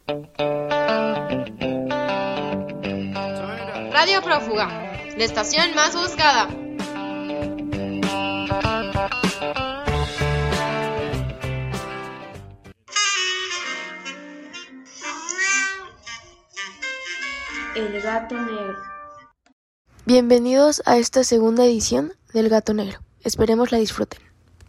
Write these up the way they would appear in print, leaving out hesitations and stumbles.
Radio Prófuga, la estación más buscada. El Gato Negro. Bienvenidos a esta segunda edición del Gato Negro. Esperemos la disfruten.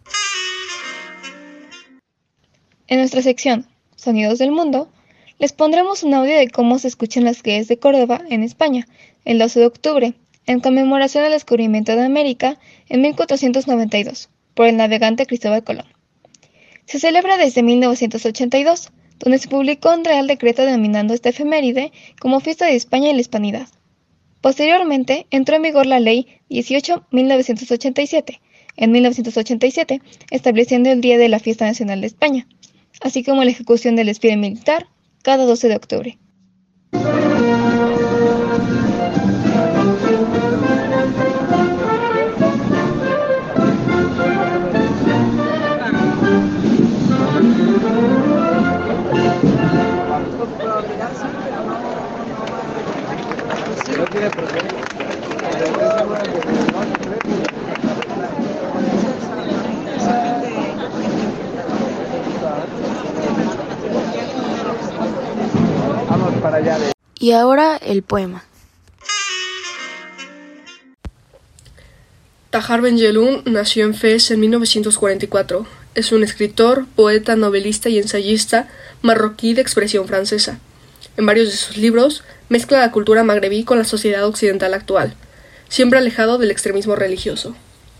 En nuestra sección Sonidos del Mundo, les pondremos un audio de cómo se escuchan las calles de Córdoba, en España, el 12 de octubre, en conmemoración del descubrimiento de América en 1492, por el navegante Cristóbal Colón. Se celebra desde 1982, donde se publicó un Real Decreto denominando esta efeméride como Fiesta de España y la Hispanidad. Posteriormente, entró en vigor la Ley 18-1987, en 1987, estableciendo el Día de la Fiesta Nacional de España, así como la ejecución del desfile militar cada 12 de octubre. Y ahora el poema. Tahar Ben Jelloun nació en Fez en 1944. Es un escritor, poeta, novelista y ensayista marroquí de expresión francesa. En varios de sus libros mezcla la cultura magrebí con la sociedad occidental actual, siempre alejado del extremismo religioso.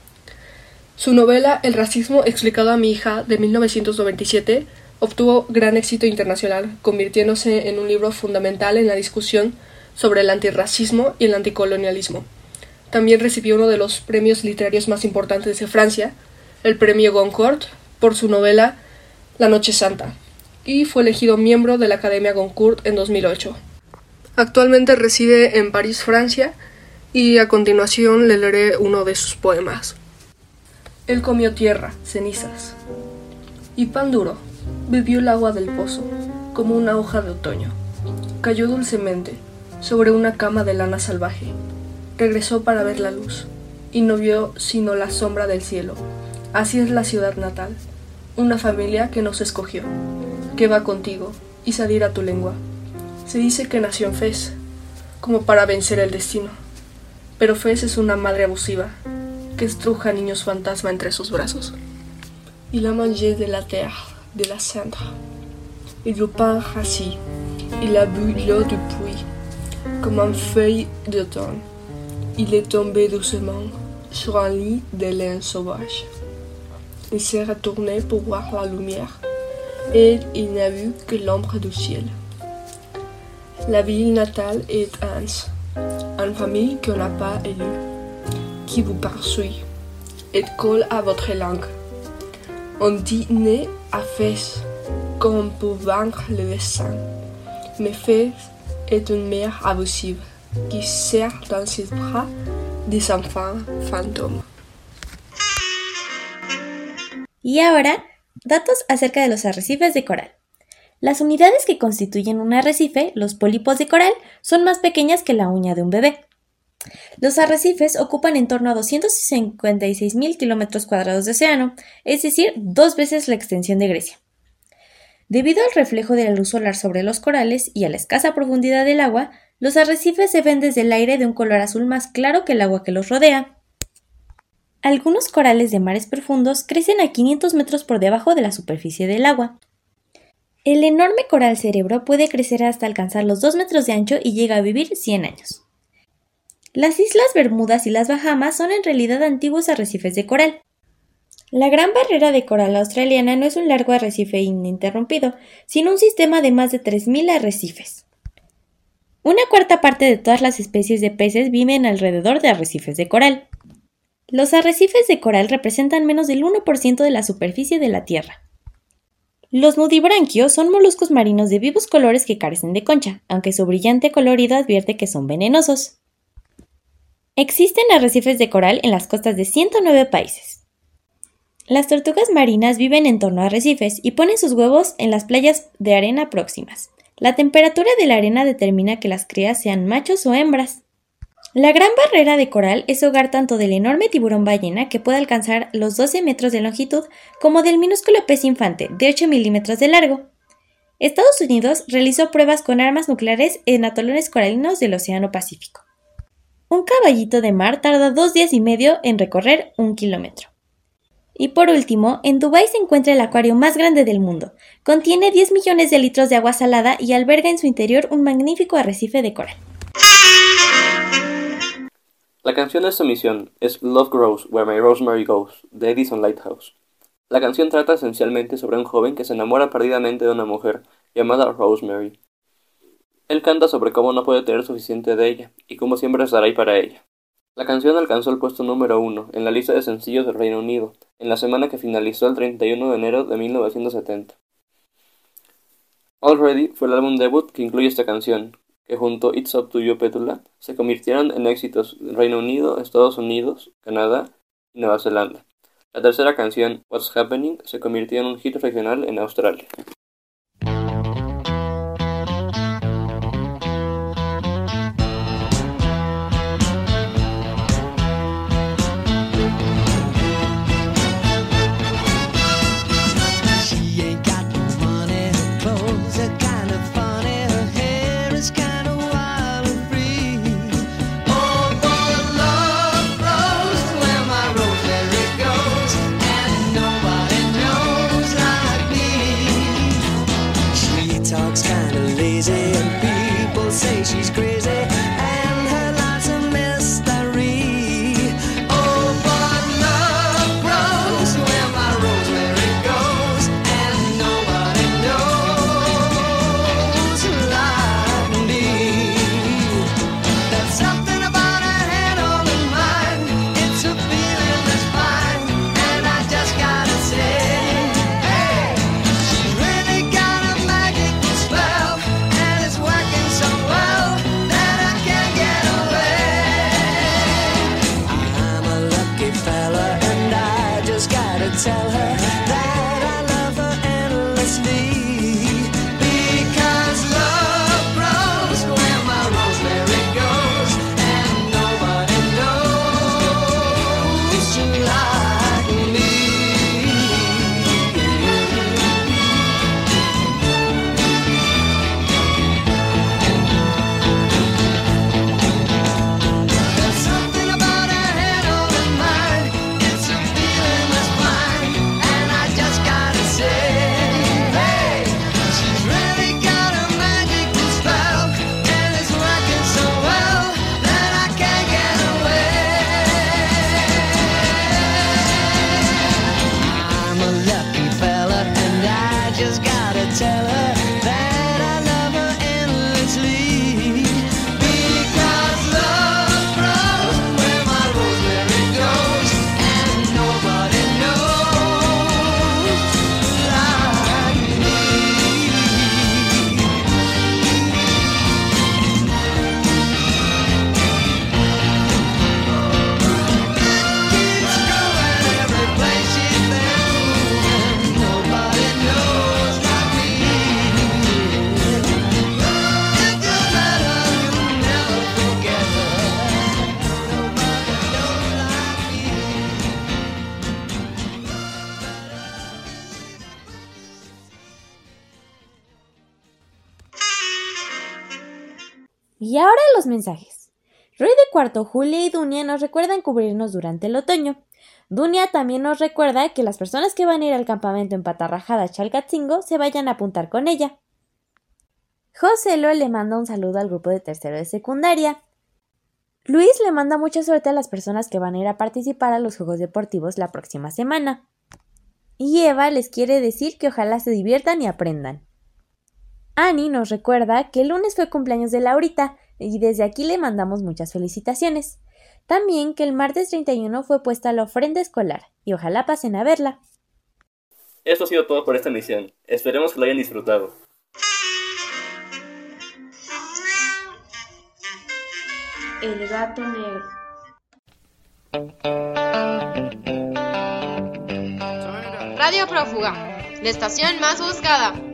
Su novela El racismo explicado a mi hija, de 1997, obtuvo gran éxito internacional, convirtiéndose en un libro fundamental en la discusión sobre el antirracismo y el anticolonialismo. También recibió uno de los premios literarios más importantes de Francia, el premio Goncourt, por su novela La Noche Santa, y fue elegido miembro de la Academia Goncourt en 2008. Actualmente reside en París, Francia, y a continuación le leeré uno de sus poemas. Él comió tierra, cenizas y pan duro. Bebió el agua del pozo, como una hoja de otoño. Cayó dulcemente sobre una cama de lana salvaje. Regresó para ver la luz, y no vio sino la sombra del cielo. Así es la ciudad natal, una familia que nos escogió, que va contigo y salir a tu lengua. Se dice que nació en Fez, como para vencer el destino. Pero Fez es una madre abusiva, que estruja niños fantasma entre sus brazos. Il a mangé de la terre, de la cendre, et du pain rassis. Il a bu l'eau du puits, comme une feuille d'automne. Il est tombé doucement sur un lit de laine sauvage. Il s'est retourné pour voir la lumière, et il n'a vu que l'ombre du ciel. La ville natale est Ans, une famille qu'on n'a pas élue, qui vous poursuit et colle à votre langue. On dit né à Fès, comme pour vaincre le destin. Mais Fès est une mère abusive qui serre dans ses bras des enfants fantômes. Y ahora, datos acerca de los arrecifes de coral. Las unidades que constituyen un arrecife, los pólipos de coral, son más pequeñas que la uña de un bebé. Los arrecifes ocupan en torno a 256.000 kilómetros cuadrados de océano, es decir, 2 veces la extensión de Grecia. Debido al reflejo de la luz solar sobre los corales y a la escasa profundidad del agua, los arrecifes se ven desde el aire de un color azul más claro que el agua que los rodea. Algunos corales de mares profundos crecen a 500 metros por debajo de la superficie del agua. El enorme coral cerebro puede crecer hasta alcanzar los 2 metros de ancho y llega a vivir 100 años. Las Islas Bermudas y las Bahamas son en realidad antiguos arrecifes de coral. La Gran Barrera de Coral australiana no es un largo arrecife ininterrumpido, sino un sistema de más de 3.000 arrecifes. Una cuarta parte de todas las especies de peces viven alrededor de arrecifes de coral. Los arrecifes de coral representan menos del 1% de la superficie de la Tierra. Los nudibranquios son moluscos marinos de vivos colores que carecen de concha, aunque su brillante colorido advierte que son venenosos. Existen arrecifes de coral en las costas de 109 países. Las tortugas marinas viven en torno a arrecifes y ponen sus huevos en las playas de arena próximas. La temperatura de la arena determina que las crías sean machos o hembras. La Gran Barrera de Coral es hogar tanto del enorme tiburón ballena, que puede alcanzar los 12 metros de longitud, como del minúsculo pez infante, de 8 milímetros de largo. Estados Unidos realizó pruebas con armas nucleares en atolones coralinos del Océano Pacífico. Un caballito de mar tarda 2 días y medio en recorrer 1 kilómetro. Y por último, en Dubái se encuentra el acuario más grande del mundo. Contiene 10 millones de litros de agua salada y alberga en su interior un magnífico arrecife de coral. La canción de esta emisión es Love Grows Where My Rosemary Goes, de Edison Lighthouse. La canción trata esencialmente sobre un joven que se enamora perdidamente de una mujer llamada Rosemary. Él canta sobre cómo no puede tener suficiente de ella y cómo siempre estará ahí para ella. La canción alcanzó el puesto número 1 en la lista de sencillos del Reino Unido en la semana que finalizó el 31 de enero de 1970. Already fue el álbum debut que incluye esta canción, que junto a It's Up to You Petula se convirtieron en éxitos del Reino Unido, Estados Unidos, Canadá y Nueva Zelanda. La tercera canción, What's Happening, se convirtió en un hit regional en Australia. Talks kinda lazy and people say she's crazy and her life's a mystery. Oh, but love grows where my rosemary goes and nobody knows like me. There's something about her head on her mind. It's a feeling that's fine and I just gotta say, tell her that I love her endlessly, because love grows where my rosemary goes and nobody knows like me. There's something about her head on her mind. It's a feeling that's fine. Tell her that I love her endlessly, because love grows where my rosemary goes and nobody knows like me. Keeps going every place she's been moving, nobody knows like me. Y ahora los mensajes. Roy de cuarto, Julia y Dunia nos recuerdan cubrirnos durante el otoño. Dunia también nos recuerda que las personas que van a ir al campamento en Patarrajada Chalcatzingo se vayan a apuntar con ella. Joselo le manda un saludo al grupo de tercero de secundaria. Luis le manda mucha suerte a las personas que van a ir a participar a los Juegos Deportivos la próxima semana. Y Eva les quiere decir que ojalá se diviertan y aprendan. Annie nos recuerda que el lunes fue cumpleaños de Laurita y desde aquí le mandamos muchas felicitaciones. También que el martes 31 fue puesta la ofrenda escolar y ojalá pasen a verla. Esto ha sido todo por esta emisión. Esperemos que lo hayan disfrutado. El gato negro. Radio Prófuga, la estación más buscada.